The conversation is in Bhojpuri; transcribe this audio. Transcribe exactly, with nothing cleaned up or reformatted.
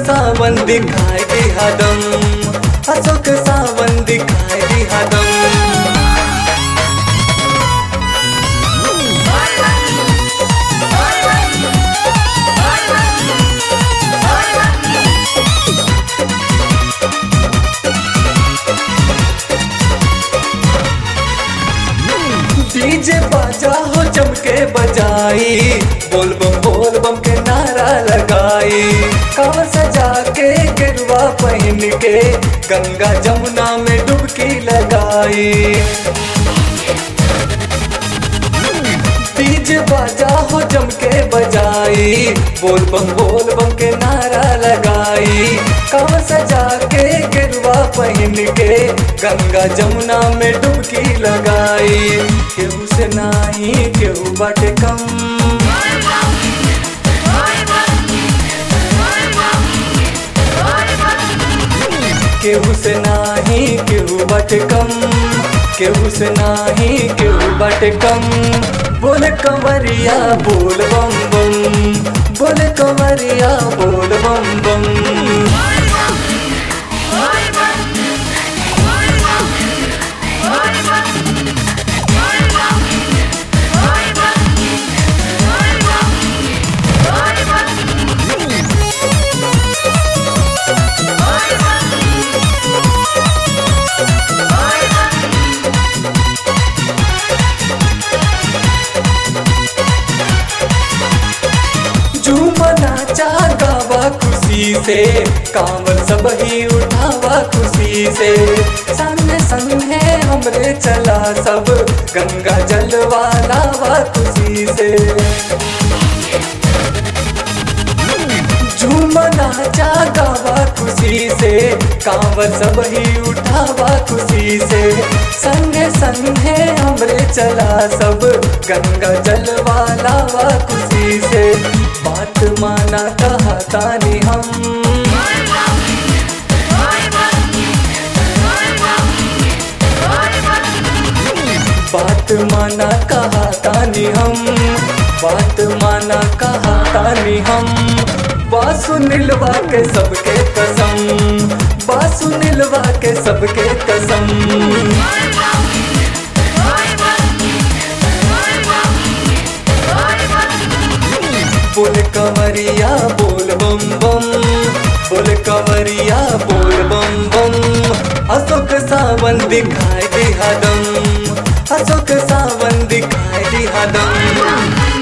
सावन दिखाई दिहा दम, अशोक सावन दिखाई दिहा दम। डीजे बाजा हो चमके बजाई, बोल बम बोल बम के नारा लगाई, कांवर सजा के गिरवा पहन के गंगा जमुना में डुबकी लगाई। डीजे बाजा हो चमके बजाई, बोल बम बोल बम के नारा लगाई, कांवर सजा के गिरवा पहन के गंगा जमुना में डुबकी लगाई। केहू से नाही केहू बाटे कम, केहू से नाही केहू बाटे कम, केहू से नाही केहू बाटे कम। बोल कंवरिया बोल बम बम, बोल कंवरिया बोल बम बम। नाचा गावा खुशी से, कांवर सब ही उठावा खुशी से, संग संग है हमरे चला सब गंगा जलवा लावा खुशी से। झूम नाचा गावा खुशी से, कांवर सब ही उठावा खुशी से, संग संग है हमरे चला सब गंगा जलवा लावा खुशी से। बात माना कहा तानी हम, बात माना कहा तानी हम, बात माना कहा तानी हम। बासु नीलवा के सबके कसम, बासु नीलवा के सबके कसम। बोल कंवरिया बोल बम बम, बोल कंवरिया बोल बम बम। अशोक सावन दिखाई दिहा दम, अशोक सावन दिखाई दिहा दम।